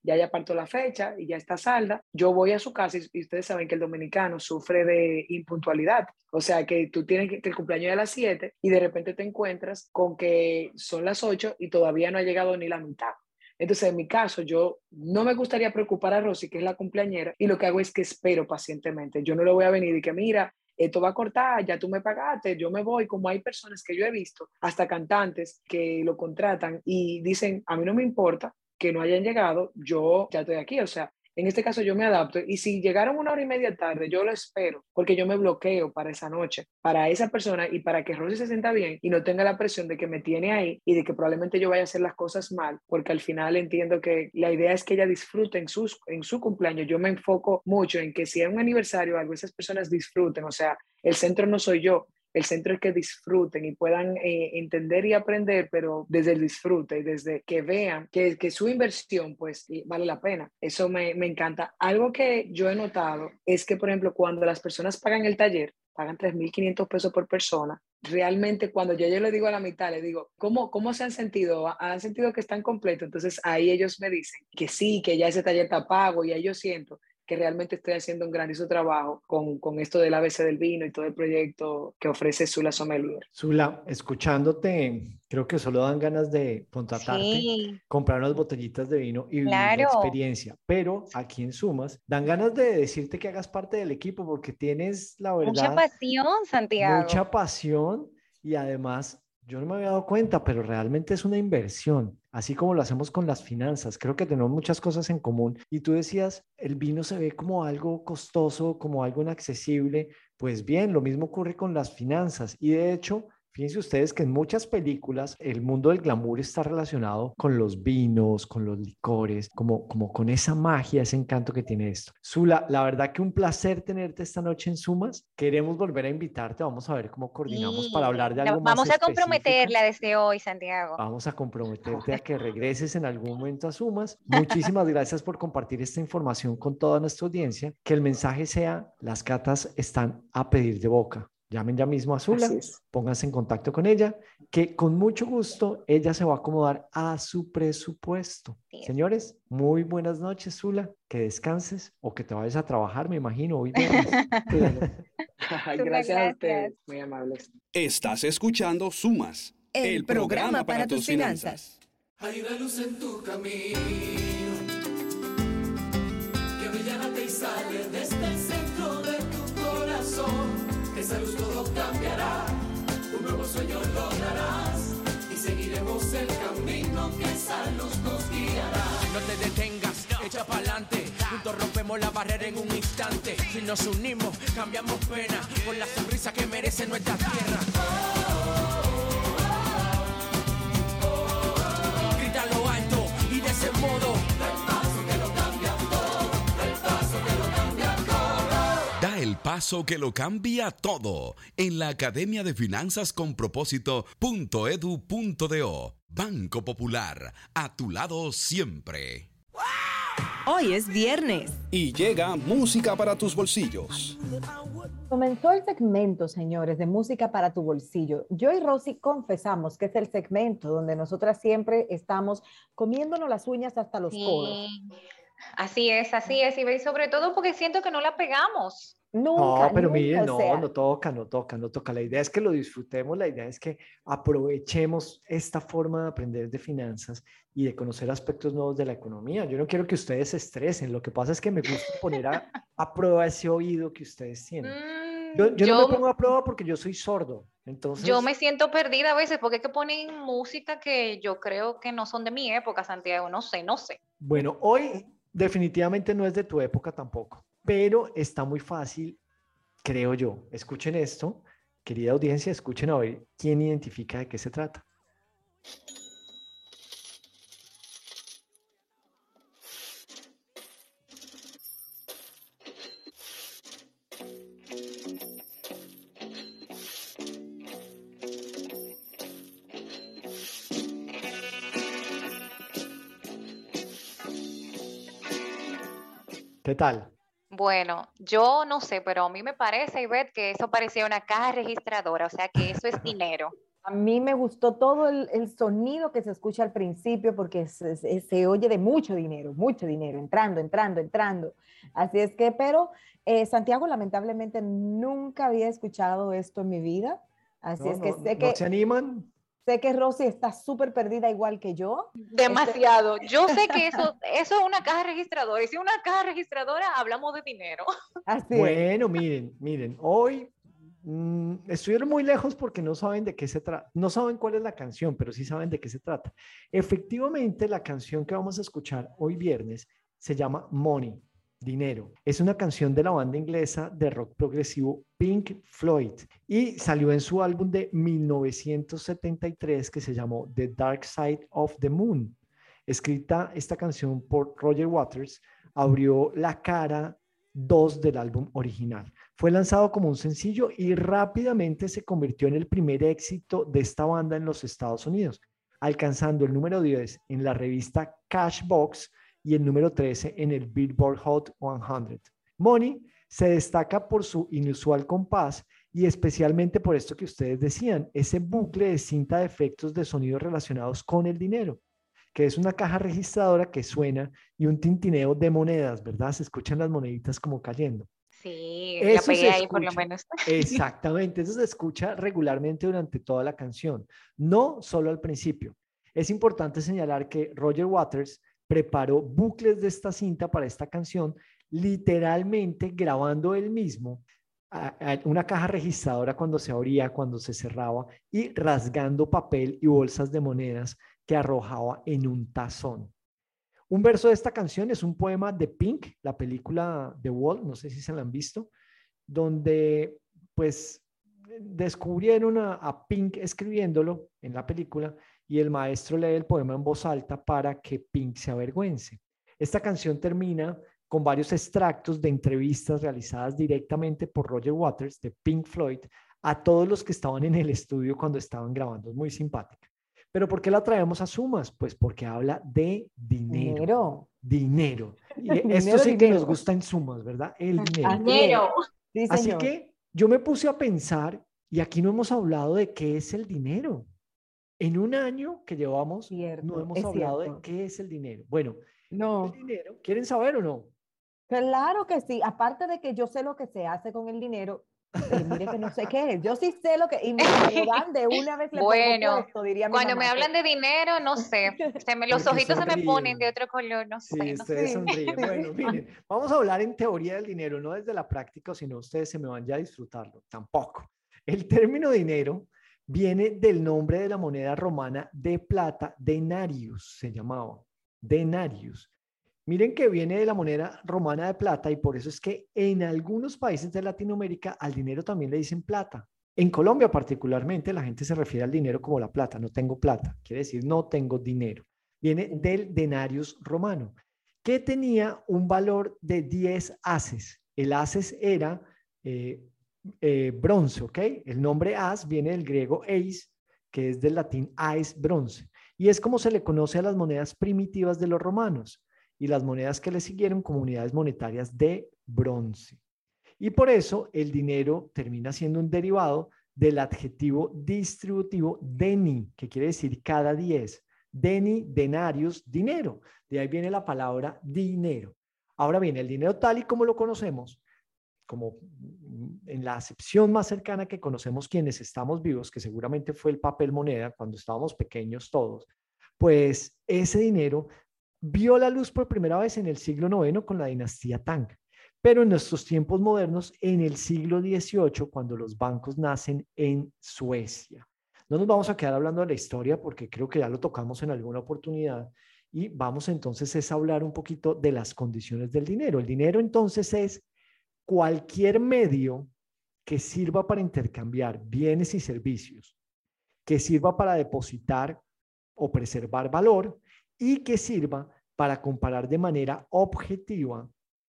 ya apartó la fecha y ya está salda, yo voy a su casa y ustedes saben que el dominicano sufre de impuntualidad. O sea, que tú tienes que el cumpleaños es a las 7 y de repente te encuentras con que son las 8 y todavía no ha llegado ni la mitad. Entonces, en mi caso, yo no me gustaría preocupar a Rosy, que es la cumpleañera, y lo que hago es que espero pacientemente. Yo no le voy a venir y que, mira, esto va a cortar, ya tú me pagaste, yo me voy, como hay personas que yo he visto, hasta cantantes que lo contratan y dicen, a mí no me importa que no hayan llegado, yo ya estoy aquí, o sea, en este caso yo me adapto y si llegaron 1 hora y media tarde, yo lo espero porque yo me bloqueo para esa noche, para esa persona y para que Rosy se sienta bien y no tenga la presión de que me tiene ahí y de que probablemente yo vaya a hacer las cosas mal, porque al final entiendo que la idea es que ella disfrute en su cumpleaños. Yo me enfoco mucho en que si es un aniversario o algo, esas personas disfruten, o sea, el centro no soy yo. El centro es que disfruten y puedan entender y aprender, pero desde el disfrute, desde que vean que su inversión pues vale la pena. Eso me encanta. Algo que yo he notado es que, por ejemplo, cuando las personas pagan el taller, pagan 3.500 pesos por persona, realmente cuando yo le digo a la mitad, le digo, ¿cómo se han sentido? ¿Han sentido que están completos? Entonces ahí ellos me dicen que sí, que ya ese taller está pago y ahí yo siento que realmente estoy haciendo un grandioso trabajo con esto del ABC del vino y todo el proyecto que ofrece Sula Sommelier. Sula, escuchándote, creo que solo dan ganas de contratarte, Sí, comprar unas botellitas de vino y vivir la claro. experiencia. Pero aquí en Sumas, dan ganas de decirte que hagas parte del equipo porque tienes, la Mucha verdad, pasión, Santiago. mucha pasión y además, yo no me había dado cuenta, pero realmente es una inversión, así como lo hacemos con las finanzas. Creo que tenemos muchas cosas en común. Y tú decías, el vino se ve como algo costoso, como algo inaccesible. Pues bien, lo mismo ocurre con las finanzas. Y de hecho, fíjense ustedes que en muchas películas el mundo del glamour está relacionado con los vinos, con los licores, como con esa magia, ese encanto que tiene esto. Sula, la verdad que un placer tenerte esta noche en Sumas. Queremos volver a invitarte. Vamos a ver cómo coordinamos para hablar de algo más Vamos a específico. comprometerla desde hoy, Santiago. Vamos a comprometerte a que regreses en algún momento a Sumas. Muchísimas gracias por compartir esta información con toda nuestra audiencia. Que el mensaje sea, las catas están a pedir de boca. Llamen ya mismo a Sula, pónganse en contacto con ella, que con mucho gusto ella se va a acomodar a su presupuesto. Señores, muy buenas noches, Sula. Que descanses o que te vayas a trabajar, me imagino, hoy viernes. Gracias a ustedes, muy amables. Estás escuchando Sumas, el programa para tus finanzas. Hay una luz en tu camino que brilla y sale desde el centro de tu corazón. Esa luz todo cambiará, un nuevo sueño lograrás y seguiremos el camino que esa luz nos guiará. No te detengas, echa pa'lante, juntos rompemos la barrera en un instante. Si nos unimos, cambiamos pena por la sonrisa que merece nuestra tierra. Grítalo alto y de ese modo. Da el paso que lo cambia todo en la Academia de Finanzas con Propósito.edu.do. Banco Popular, a tu lado siempre. Hoy es viernes. Y llega música para tus bolsillos. Comenzó el segmento, señores, de música para tu bolsillo. Yo y Rosy confesamos que es el segmento donde nosotras siempre estamos comiéndonos las uñas hasta los codos. Así es, y sobre todo porque siento que no la pegamos. Nunca, no, pero miren, no toca. La idea es que lo disfrutemos, la idea es que aprovechemos esta forma de aprender de finanzas y de conocer aspectos nuevos de la economía. Yo no quiero que ustedes se estresen, lo que pasa es que me gusta poner a prueba ese oído que ustedes tienen. Yo no me pongo a prueba porque yo soy sordo, entonces... Yo me siento perdida a veces porque es que ponen música que yo creo que no son de mi época, Santiago, no sé. Bueno, hoy definitivamente no es de tu época tampoco. Pero está muy fácil, creo yo. Escuchen esto, querida audiencia, escuchen a ver quién identifica de qué se trata. ¿Qué tal? Bueno, yo no sé, pero a mí me parece, Ivette, que eso parecía una caja registradora, o sea que eso es dinero. A mí me gustó todo el sonido que se escucha al principio porque se oye de mucho dinero, entrando. Así es que, pero Santiago, lamentablemente nunca había escuchado esto en mi vida. Así es que sé que... ¿No se animan? Sé que Rosy está súper perdida igual que yo. Demasiado. Yo sé que eso es una caja registradora. Y si es una caja registradora, hablamos de dinero. Así bueno, miren, hoy estuvieron muy lejos porque no saben de qué se trata, no saben cuál es la canción, pero sí saben de qué se trata. Efectivamente, la canción que vamos a escuchar hoy viernes se llama Money, dinero. Es una canción de la banda inglesa de rock progresivo Pink Floyd y salió en su álbum de 1973 que se llamó The Dark Side of the Moon. Escrita esta canción por Roger Waters, abrió la cara 2 del álbum original. Fue lanzado como un sencillo y rápidamente se convirtió en el primer éxito de esta banda en los Estados Unidos, alcanzando el número 10 en la revista Cashbox y el número 13 en el Billboard Hot 100. Money se destaca por su inusual compás y especialmente por esto que ustedes decían, ese bucle de cinta de efectos de sonido relacionados con el dinero, que es una caja registradora que suena y un tintineo de monedas, ¿verdad? Se escuchan las moneditas como cayendo. Sí, Eso la pegué ahí escucha, por lo menos. exactamente, eso se escucha regularmente durante toda la canción, no solo al principio. Es importante señalar que Roger Waters preparó bucles de esta cinta para esta canción, literalmente grabando él mismo una caja registradora cuando se abría, cuando se cerraba y rasgando papel y bolsas de monedas que arrojaba en un tazón. Un verso de esta canción es un poema de Pink, la película The Wall, no sé si se la han visto, donde pues descubrieron a Pink escribiéndolo en la película y el maestro lee el poema en voz alta para que Pink se avergüence. Esta canción termina con varios extractos de entrevistas realizadas directamente por Roger Waters de Pink Floyd a todos los que estaban en el estudio cuando estaban grabando. Es muy simpática. ¿Pero por qué la traemos a Sumas? Pues porque habla de dinero. Dinero. Y esto sí que nos gusta en Sumas, ¿verdad? El dinero. Dinero. Sí, Así señor. que yo me puse a pensar, y aquí no hemos hablado de qué es el dinero. En un año que llevamos, no hemos hablado de qué es el dinero. Bueno, no. El dinero, ¿quieren saber o no? Claro que sí. Aparte de que yo sé lo que se hace con el dinero, mire que no sé qué es. Yo sí sé lo que... Y me lo dan de una vez le bueno, pongo puesto, diría mi cuando mamá. me hablan de dinero, no sé. Los ojitos se me ponen de otro color, no sé. Sí, ustedes sonríen. Bueno, miren, vamos a hablar en teoría del dinero, no desde la práctica, sino ustedes se me van ya a disfrutarlo. Tampoco. El término dinero viene del nombre de la moneda romana de plata, denarius se llamaba. Denarius. Miren que viene de la moneda romana de plata y por eso es que en algunos países de Latinoamérica al dinero también le dicen plata. En Colombia particularmente la gente se refiere al dinero como la plata. No tengo plata, quiere decir no tengo dinero. Viene del denarius romano, que tenía un valor de 10 ases. El ases era bronce, ¿ok? El nombre as viene del griego eis, que es del latín aes, bronce. Y es como se le conoce a las monedas primitivas de los romanos y las monedas que le siguieron como unidades monetarias de bronce. Y por eso el dinero termina siendo un derivado del adjetivo distributivo deni, que quiere decir cada 10. Deni, denarius, dinero. De ahí viene la palabra dinero. Ahora bien, el dinero tal y como lo conocemos, como en la acepción más cercana que conocemos quienes estamos vivos, que seguramente fue el papel moneda cuando estábamos pequeños todos, pues ese dinero vio la luz por primera vez en el siglo IX con la dinastía Tang, pero en nuestros tiempos modernos en el siglo XVIII cuando los bancos nacen en Suecia. No nos vamos a quedar hablando de la historia porque creo que ya lo tocamos en alguna oportunidad y vamos entonces a hablar un poquito de las condiciones del dinero. El dinero entonces es cualquier medio que sirva para intercambiar bienes y servicios, que sirva para depositar o preservar valor y que sirva para comparar de manera objetiva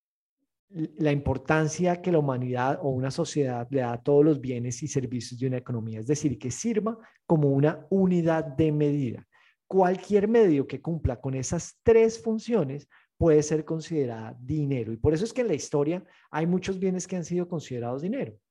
la importancia que la humanidad o una sociedad le da a todos los bienes y servicios de una economía, es decir, que sirva como una unidad de medida. Cualquier medio que cumpla con esas tres funciones puede ser considerada dinero y por eso es que en la historia hay muchos bienes que han sido considerados dinero.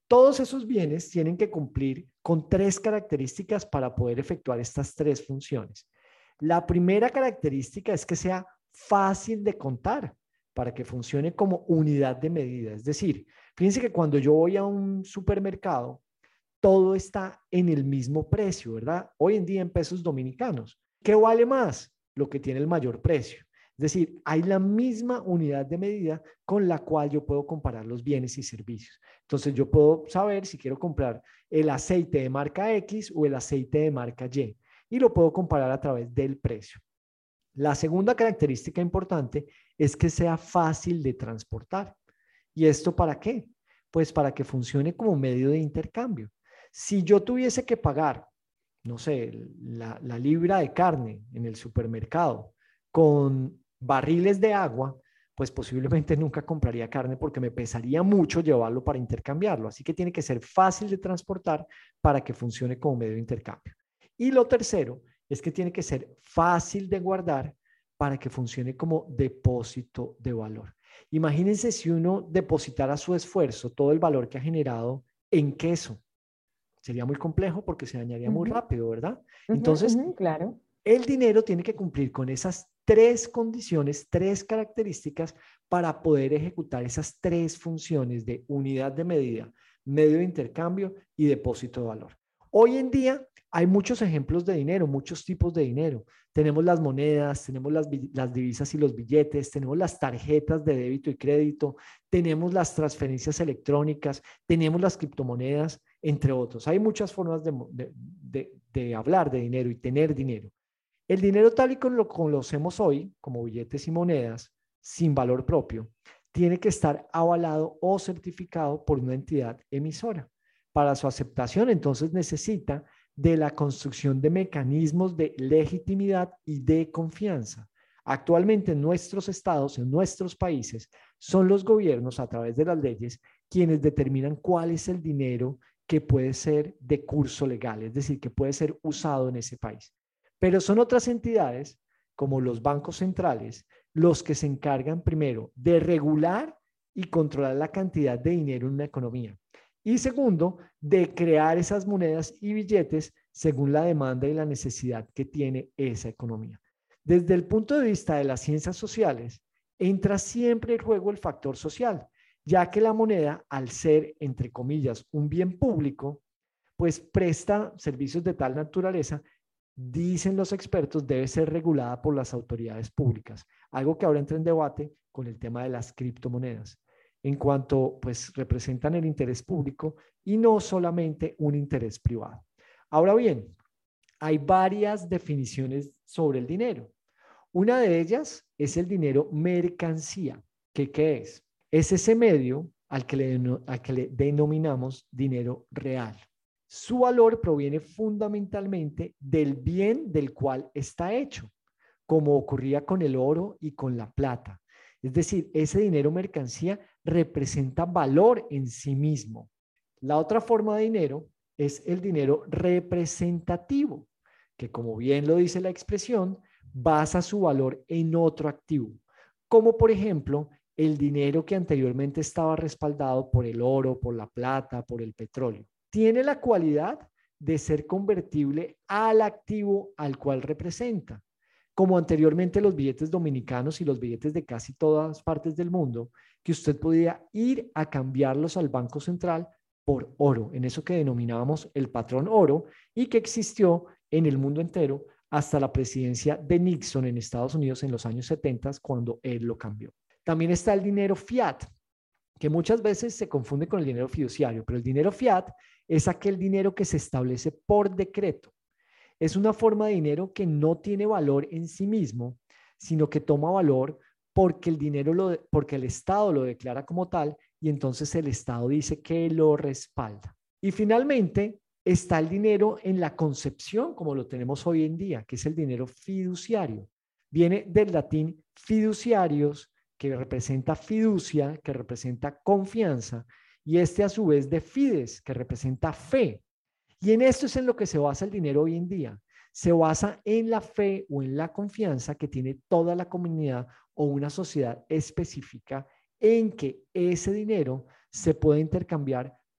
Todos esos bienes tienen que cumplir con 3 características para poder efectuar estas 3 funciones. La primera característica es que sea fácil de contar para que funcione como unidad de medida. Es decir, fíjense que cuando yo voy a un supermercado, todo está en el mismo precio, ¿verdad? Hoy en día en pesos dominicanos. ¿Qué vale más? Lo que tiene el mayor precio. Es decir, hay la misma unidad de medida con la cual yo puedo comparar los bienes y servicios. Entonces yo puedo saber si quiero comprar el aceite de marca X o el aceite de marca Y, y lo puedo comparar a través del precio. La segunda característica importante es que sea fácil de transportar. ¿Y esto para qué? Pues para que funcione como medio de intercambio. Si yo tuviese que pagar, no sé, la libra de carne en el supermercado con barriles de agua, pues posiblemente nunca compraría carne porque me pesaría mucho llevarlo para intercambiarlo. Así que tiene que ser fácil de transportar para que funcione como medio de intercambio. Y lo tercero es que tiene que ser fácil de guardar para que funcione como depósito de valor. Imagínense si uno depositara su esfuerzo, todo el valor que ha generado en queso. Sería muy complejo porque se dañaría muy rápido, ¿verdad? Entonces, claro. El dinero tiene que cumplir con esas 3 condiciones, 3 características para poder ejecutar esas 3 funciones de unidad de medida, medio de intercambio y depósito de valor. Hoy en día hay muchos ejemplos de dinero, muchos tipos de dinero. Tenemos las monedas, tenemos las divisas y los billetes, tenemos las tarjetas de débito y crédito, tenemos las transferencias electrónicas, tenemos las criptomonedas, entre otros. Hay muchas formas de hablar de dinero y tener dinero. El dinero tal y como lo conocemos hoy, como billetes y monedas, sin valor propio, tiene que estar avalado o certificado por una entidad emisora. Para su aceptación, entonces, necesita de la construcción de mecanismos de legitimidad y de confianza. Actualmente en nuestros estados, en nuestros países, son los gobiernos a través de las leyes quienes determinan cuál es el dinero que puede ser de curso legal, es decir, que puede ser usado en ese país. Pero son otras entidades, como los bancos centrales, los que se encargan primero de regular y controlar la cantidad de dinero en una economía. Y segundo, de crear esas monedas y billetes según la demanda y la necesidad que tiene esa economía. Desde el punto de vista de las ciencias sociales, entra siempre en juego el factor social, ya que la moneda, al ser, entre comillas, un bien público, pues presta servicios de tal naturaleza, dicen los expertos, debe ser regulada por las autoridades públicas, algo que ahora entra en debate con el tema de las criptomonedas, en cuanto pues representan el interés público y no solamente un interés privado. Ahora bien, hay varias definiciones sobre el dinero. Una de ellas es el dinero mercancía. ¿Qué es? Es ese medio al que le denominamos dinero real. Su valor proviene fundamentalmente del bien del cual está hecho, como ocurría con el oro y con la plata. Es decir, ese dinero mercancía representa valor en sí mismo. La otra forma de dinero es el dinero representativo, que como bien lo dice la expresión, basa su valor en otro activo, como por ejemplo el dinero que anteriormente estaba respaldado por el oro, por la plata, por el petróleo. Tiene la cualidad de ser convertible al activo al cual representa, como anteriormente los billetes dominicanos y los billetes de casi todas partes del mundo, que usted podía ir a cambiarlos al Banco Central por oro, en eso que denominábamos el patrón oro y que existió en el mundo entero hasta la presidencia de Nixon en Estados Unidos en los años 70, cuando él lo cambió. También está el dinero fiat, que muchas veces se confunde con el dinero fiduciario, pero el dinero fiat es aquel dinero que se establece por decreto. Es una forma de dinero que no tiene valor en sí mismo, sino que toma valor porque porque el Estado lo declara como tal y entonces el Estado dice que lo respalda. Y finalmente está el dinero en la concepción como lo tenemos hoy en día, que es el dinero fiduciario. Viene del latín fiduciarios, que representa fiducia, que representa confianza, y a su vez de fides, que representa fe. Y en esto es en lo que se basa el dinero hoy en día. Se basa en la fe o en la confianza que tiene toda la comunidad o una sociedad específica en que ese dinero se puede intercambiar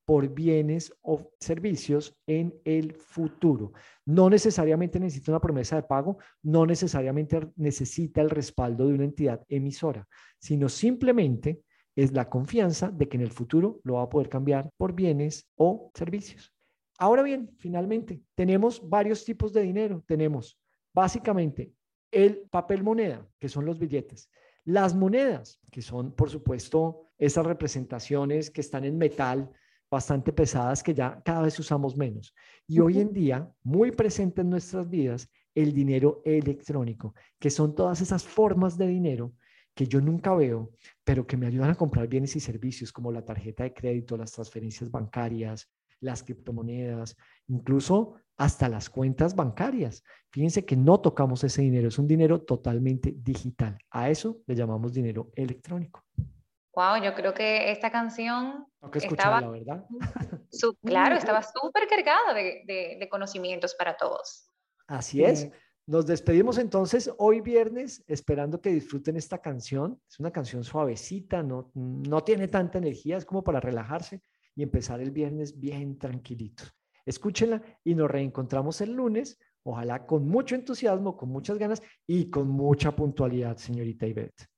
por bienes o servicios en el futuro. No necesariamente necesita una promesa de pago, no necesariamente necesita el respaldo de una entidad emisora, sino simplemente es la confianza de que en el futuro lo va a poder cambiar por bienes o servicios. Ahora bien, finalmente, tenemos varios tipos de dinero. Tenemos básicamente el papel moneda, que son los billetes. Las monedas, que son, por supuesto, esas representaciones que están en metal, bastante pesadas, que ya cada vez usamos menos. Y hoy en día, muy presente en nuestras vidas, el dinero electrónico, que son todas esas formas de dinero que yo nunca veo, pero que me ayudan a comprar bienes y servicios, como la tarjeta de crédito, las transferencias bancarias, las criptomonedas, incluso hasta las cuentas bancarias. Fíjense que no tocamos ese dinero, es un dinero totalmente digital. A eso le llamamos dinero electrónico. Wow, yo creo que esta canción estaba, ¿verdad? Claro, estaba súper cargada de conocimientos para todos. Así es. Nos despedimos entonces hoy viernes, esperando que disfruten esta canción. Es una canción suavecita, no tiene tanta energía, es como para relajarse y empezar el viernes bien tranquilitos. Escúchenla y nos reencontramos el lunes, ojalá con mucho entusiasmo, con muchas ganas y con mucha puntualidad, señorita Ivette.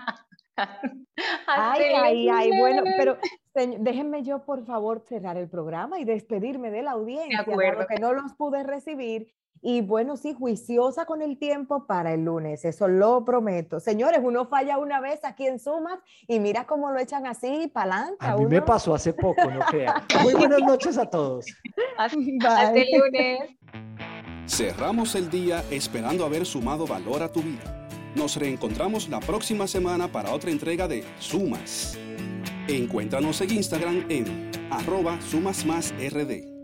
Ay, bueno, pero déjenme yo por favor cerrar el programa y despedirme de la audiencia, dado que no los pude recibir. Y bueno, sí, juiciosa con el tiempo para el lunes, eso lo prometo. Señores, uno falla una vez aquí en Sumas y mira cómo lo echan así para adelante. A mí me pasó hace poco, no crean. Muy buenas noches a todos. Hasta el lunes. Cerramos el día esperando haber sumado valor a tu vida. Nos reencontramos la próxima semana para otra entrega de Sumas. Encuéntranos en Instagram en @sumasmasrd.